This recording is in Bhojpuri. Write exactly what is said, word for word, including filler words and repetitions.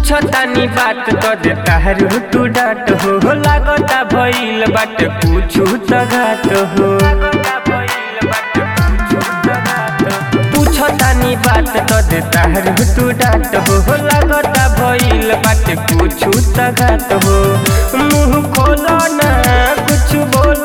पूछतानी बात तो देता है तू डांट हो, लागता भइल बाट पूछू त घात हो। पूछतानी बात तो देता है तू डांट हो, लागता भइल बाट पूछू त घात हो। मुँह खोलो ना कुछ बोल